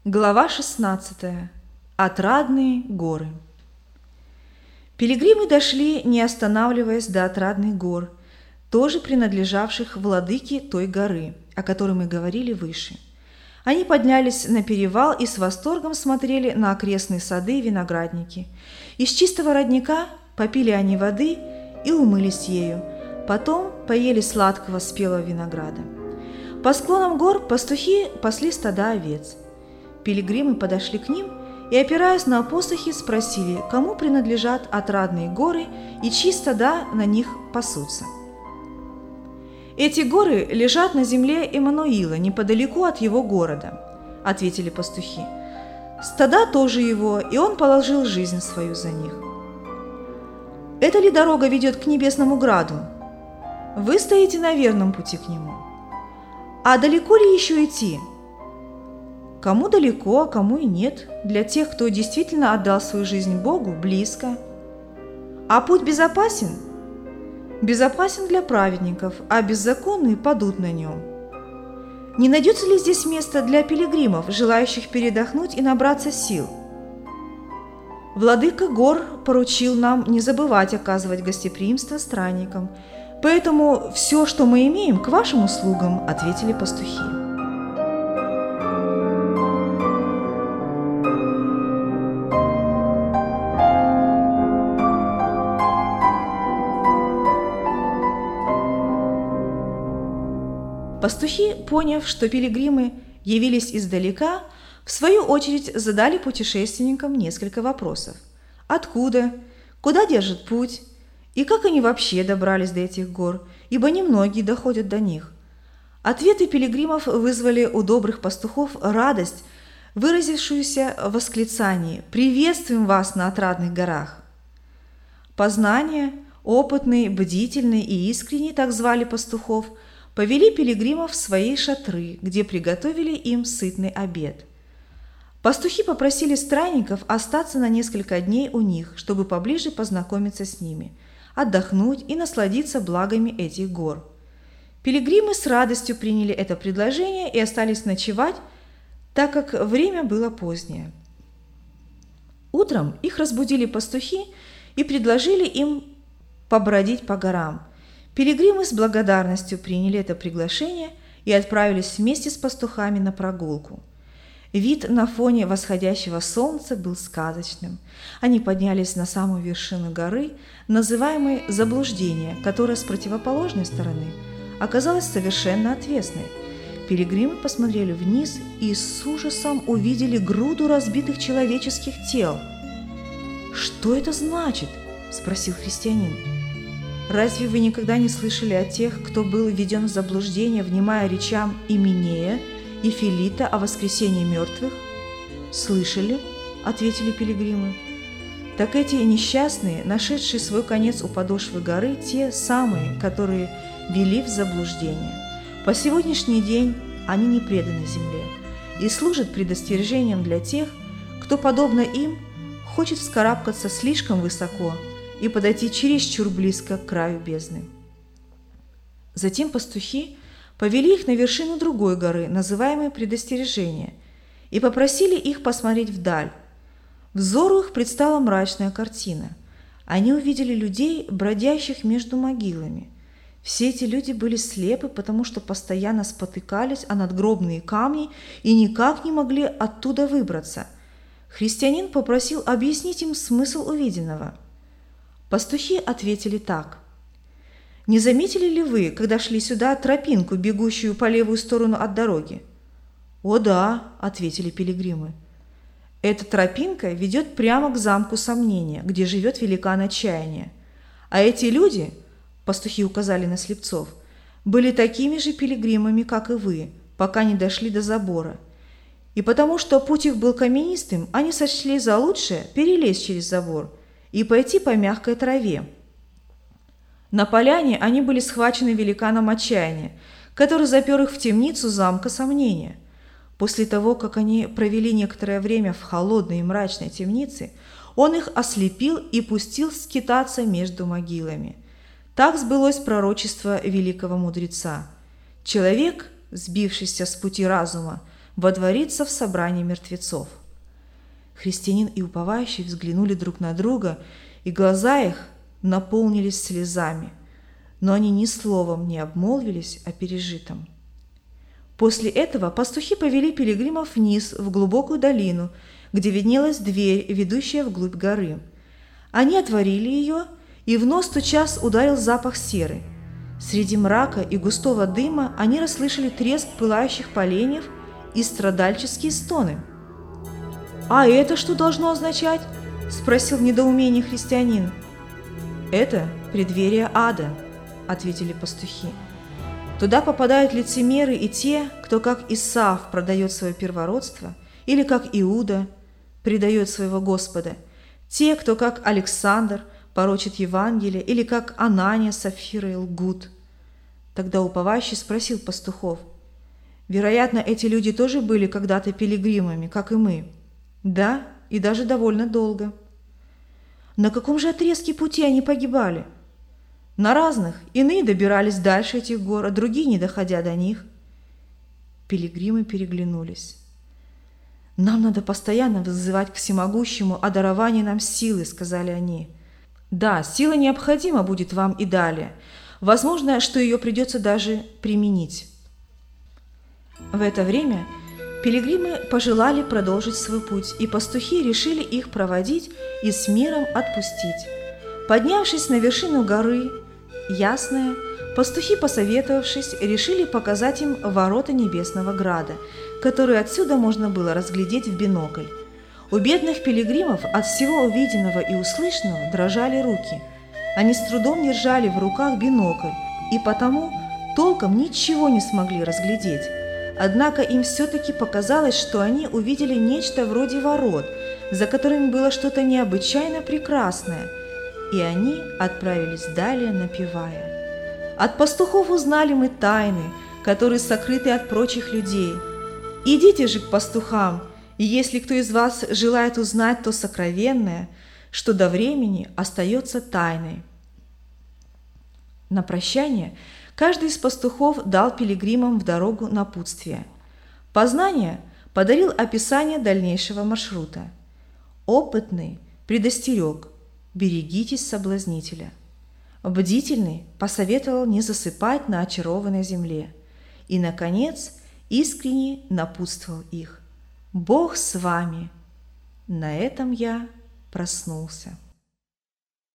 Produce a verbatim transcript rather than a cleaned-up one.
Глава шестнадцатая. Отрадные горы. Пилигримы дошли, не останавливаясь, до Отрадных гор, тоже принадлежавших владыке той горы, о которой мы говорили выше. Они поднялись на перевал и с восторгом смотрели на окрестные сады и виноградники. Из чистого родника попили они воды и умылись ею, потом поели сладкого спелого винограда. По склонам гор пастухи пасли стада овец. Пилигримы подошли к ним и, опираясь на посохи, спросили, кому принадлежат Отрадные горы и чьи стада на них пасутся. «Эти горы лежат на земле Эммануила, неподалеку от его города», – ответили пастухи. «Стада тоже его, и он положил жизнь свою за них». «Это ли дорога ведет к небесному граду? Вы стоите на верном пути к нему. А далеко ли еще идти?» Кому далеко, а кому и нет. Для тех, кто действительно отдал свою жизнь Богу, близко. А путь безопасен? Безопасен для праведников, а беззаконные падут на нем. Не найдется ли здесь место для пилигримов, желающих передохнуть и набраться сил? Владыка гор поручил нам не забывать оказывать гостеприимство странникам, поэтому все, что мы имеем, к вашим услугам, ответили пастухи. Пастухи, поняв, что пилигримы явились издалека, в свою очередь задали путешественникам несколько вопросов. Откуда, куда держит путь и как они вообще добрались до этих гор, ибо немногие доходят до них. Ответы пилигримов вызвали у добрых пастухов радость, выразившуюся в восклицании «Приветствуем вас на Отрадных горах!». Познание, опытный, бдительный и искренний, так звали пастухов, повели пилигримов в свои шатры, где приготовили им сытный обед. Пастухи попросили странников остаться на несколько дней у них, чтобы поближе познакомиться с ними, отдохнуть и насладиться благами этих гор. Пилигримы с радостью приняли это предложение и остались ночевать, так как время было позднее. Утром их разбудили пастухи и предложили им побродить по горам. Пилигримы с благодарностью приняли это приглашение и отправились вместе с пастухами на прогулку. Вид на фоне восходящего солнца был сказочным. Они поднялись на самую вершину горы, называемой Заблуждение, которая с противоположной стороны оказалась совершенно отвесной. Пилигримы посмотрели вниз и с ужасом увидели груду разбитых человеческих тел. «Что это значит?» – спросил христианин. «Разве вы никогда не слышали о тех, кто был введен в заблуждение, внимая речам Именея и Филита о воскресении мертвых?» «Слышали», — ответили пилигримы. «Так эти несчастные, нашедшие свой конец у подошвы горы, те самые, которые вели в заблуждение. По сегодняшний день они не преданы земле и служат предостережением для тех, кто, подобно им, хочет вскарабкаться слишком высоко и подойти чересчур близко к краю бездны». Затем пастухи повели их на вершину другой горы, называемой Предостережение, и попросили их посмотреть вдаль. Взору их предстала мрачная картина. Они увидели людей, бродящих между могилами. Все эти люди были слепы, потому что постоянно спотыкались о надгробные камни и никак не могли оттуда выбраться. Христианин попросил объяснить им смысл увиденного. Пастухи ответили так. «Не заметили ли вы, когда шли сюда, тропинку, бегущую по левую сторону от дороги?» «О да», — ответили пилигримы. «Эта тропинка ведет прямо к замку Сомнения, где живет великан Отчаяния. А эти люди, — пастухи указали на слепцов, — были такими же пилигримами, как и вы, пока не дошли до забора. И потому что путь их был каменистым, они сочли за лучшее перелезть через забор и пойти по мягкой траве. На поляне они были схвачены великаном Отчаяния, который запер их в темницу замка Сомнения. После того, как они провели некоторое время в холодной и мрачной темнице, он их ослепил и пустил скитаться между могилами. Так сбылось пророчество великого мудреца. Человек, сбившийся с пути разума, водвориться в собрании мертвецов. Христианин и уповающий взглянули друг на друга, и глаза их наполнились слезами, но они ни словом не обмолвились о пережитом. После этого пастухи повели пилигримов вниз в глубокую долину, где виднелась дверь, ведущая вглубь горы. Они отворили ее, и в нос тотчас ударил запах серы. Среди мрака и густого дыма они расслышали треск пылающих поленьев и страдальческие стоны. «А это что должно означать?» – спросил в недоумении христианин. «Это преддверие ада», – ответили пастухи. «Туда попадают лицемеры и те, кто как Исав продает свое первородство, или как Иуда предает своего Господа, те, кто как Александр порочит Евангелие, или как Анания с Сапфирой лгут». Тогда уповающий спросил пастухов: «Вероятно, эти люди тоже были когда-то пилигримами, как и мы?» «Да, и даже довольно долго». «На каком же отрезке пути они погибали?» «На разных. Иные добирались дальше этих гор, а другие, не доходя до них». Пилигримы переглянулись. «Нам надо постоянно вызывать к всемогущему о даровании нам силы», — сказали они. «Да, сила необходима будет вам и далее. Возможно, что ее придется даже применить». В это время пилигримы пожелали продолжить свой путь, и пастухи решили их проводить и с миром отпустить. Поднявшись на вершину горы Ясная, пастухи, посоветовавшись, решили показать им ворота Небесного Града, которые отсюда можно было разглядеть в бинокль. У бедных пилигримов от всего увиденного и услышанного дрожали руки. Они с трудом держали в руках бинокль и потому толком ничего не смогли разглядеть. Однако им все-таки показалось, что они увидели нечто вроде ворот, за которыми было что-то необычайно прекрасное, и они отправились далее, напевая: «От пастухов узнали мы тайны, которые сокрыты от прочих людей. Идите же к пастухам, и если кто из вас желает узнать то сокровенное, что до времени остается тайной». На прощание каждый из пастухов дал пилигримам в дорогу напутствие. Познание подарил описание дальнейшего маршрута. Опытный предостерег: берегитесь соблазнителя. Бдительный посоветовал не засыпать на очарованной земле. И, наконец, искренне напутствовал их: Бог с вами. На этом я проснулся.